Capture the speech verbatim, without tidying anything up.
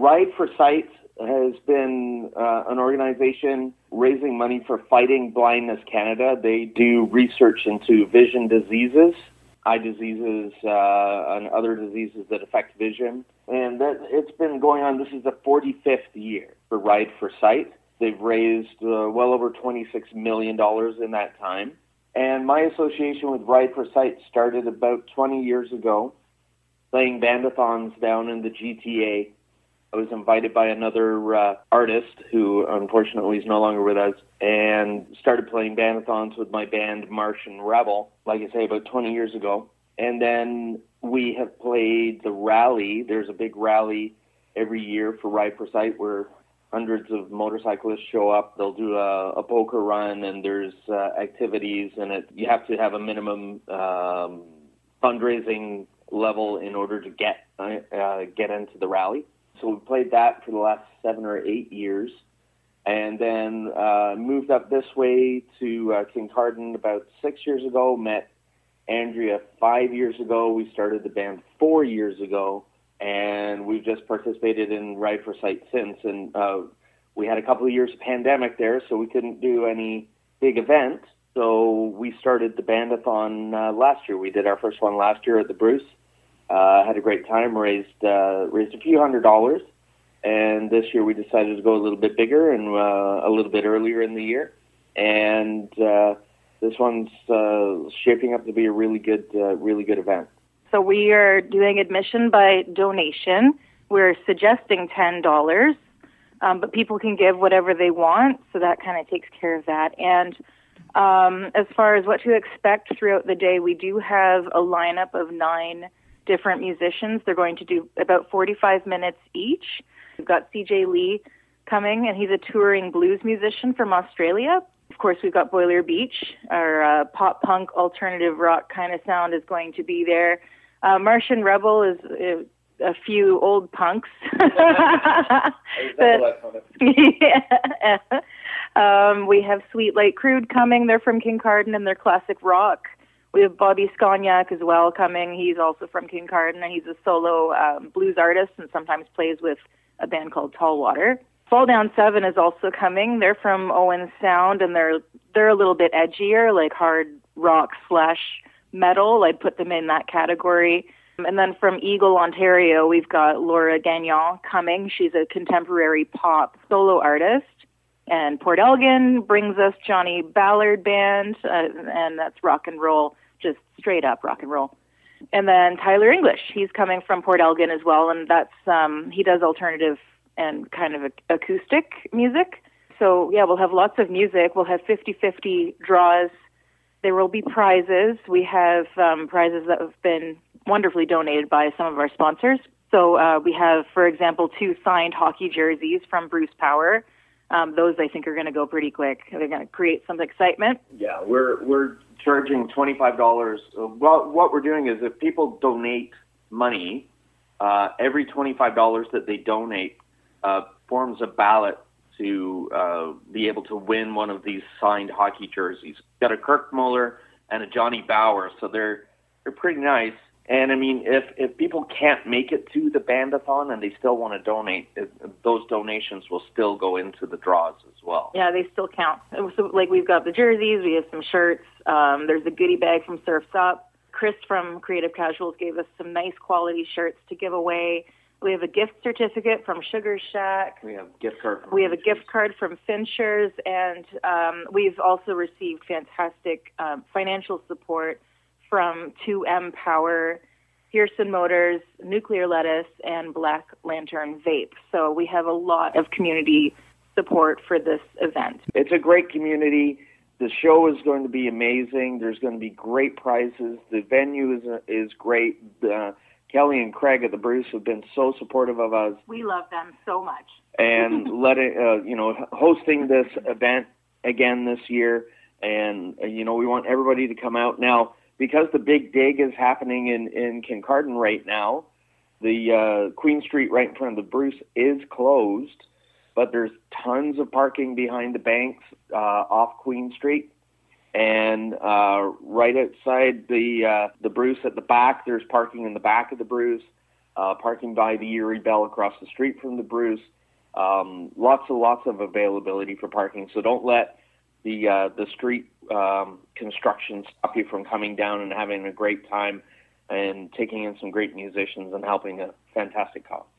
Ride for Sight has been uh, an organization raising money for Fighting Blindness Canada. They do research into vision diseases, eye diseases, uh, and other diseases that affect vision. And that it's been going on. This is the forty-fifth year for Ride for Sight. They've raised uh, well over twenty-six million dollars in that time. And my association with Ride for Sight started about twenty years ago, playing bandathons down in the G T A. I was invited by another uh, artist who unfortunately is no longer with us, and started playing bandathons with my band Martian Rebel, like I say, about twenty years ago. And then we have played the rally. There's a big rally every year for Ride for Sight where hundreds of motorcyclists show up. They'll do a, a poker run, and there's uh, activities, and it, you have to have a minimum um, fundraising level in order to get uh, get into the rally. So we played that for the last seven or eight years, and then uh, moved up this way to uh, Kincardine about six years ago, met Andrea five years ago. We started the band four years ago, and we've just participated in Ride for Sight since. And uh, we had a couple of years of pandemic there, so we couldn't do any big event. So we started the bandathon uh, last year. We did our first one last year at the Bruce. Uh, had a great time, raised uh, raised a few hundred dollars, and this year we decided to go a little bit bigger and uh, a little bit earlier in the year. And uh, this one's uh, shaping up to be a really good, uh, really good event. So we are doing admission by donation. We're suggesting ten dollars, um, but people can give whatever they want, so that kind of takes care of that. And um, as far as what to expect throughout the day, we do have a lineup of nine different musicians. They're going to do about forty-five minutes each. We've got C J Lee coming, and he's a touring blues musician from Australia. Of course, we've got Boiler Beach. Our uh, pop-punk alternative rock kind of sound is going to be there. Uh, Martian Rebel is uh, a few old punks. but, yeah. um, we have Sweet Light Crude coming. They're from Kincardine, and they're classic rock. We have Bobby Skoniak as well coming. He's also from Kincardine, and he's a solo um, blues artist and sometimes plays with a band called Tall Water. Fall Down Seven is also coming. They're from Owen Sound, and they're they're a little bit edgier, like hard rock slash metal. I'd put them in that category. And then from Eagle, Ontario, we've got Laura Gagnon coming. She's a contemporary pop solo artist. And Port Elgin brings us Johnny Ballard Band, uh, and that's rock and roll, just straight up rock and roll. And then Tyler English, he's coming from Port Elgin as well, and that's um, he does alternative and kind of acoustic music. So, yeah, we'll have lots of music. We'll have fifty-fifty draws. There will be prizes. We have um, prizes that have been wonderfully donated by some of our sponsors. So uh, we have, for example, two signed hockey jerseys from Bruce Power. Um, those, I think, are going to go pretty quick. They're going to create some excitement. Yeah, we're we're charging twenty-five dollars. Well, what we're doing is if people donate money, uh, every twenty-five dollars that they donate uh, forms a ballot to uh, be able to win one of these signed hockey jerseys. We've got a Kirk Muller and a Johnny Bauer, so they're they're pretty nice. And, I mean, if, if people can't make it to the bandathon and they still want to donate, it, those donations will still go into the draws as well. Yeah, they still count. So, like, we've got the jerseys, we have some shirts, um, there's a goodie bag from Surf's Up. Chris from Creative Casuals gave us some nice quality shirts to give away. We have a gift certificate from Sugar Shack. We have a gift card from We have a gift card from Finchers, and um, we've also received fantastic um, financial support from two M Power, Pearson Motors, Nuclear Lettuce, and Black Lantern Vape. So we have a lot of community support for this event. It's a great community. The show is going to be amazing. There's going to be great prizes. The venue is is great. Uh, Kelly and Craig at the Bruce have been so supportive of us. We love them so much. And letting uh, you know, hosting this event again this year, and uh, you know, we want everybody to come out now. Because the big dig is happening in, in Kincardine right now, the uh, Queen Street right in front of the Bruce is closed, but there's tons of parking behind the banks uh, off Queen Street. And uh, right outside the uh, the Bruce at the back, there's parking in the back of the Bruce. uh, parking by the Erie Bell across the street from the Bruce. Um, lots and lots of availability for parking. So don't let the uh, the street um, construction stop you from coming down and having a great time and taking in some great musicians and helping a fantastic cause.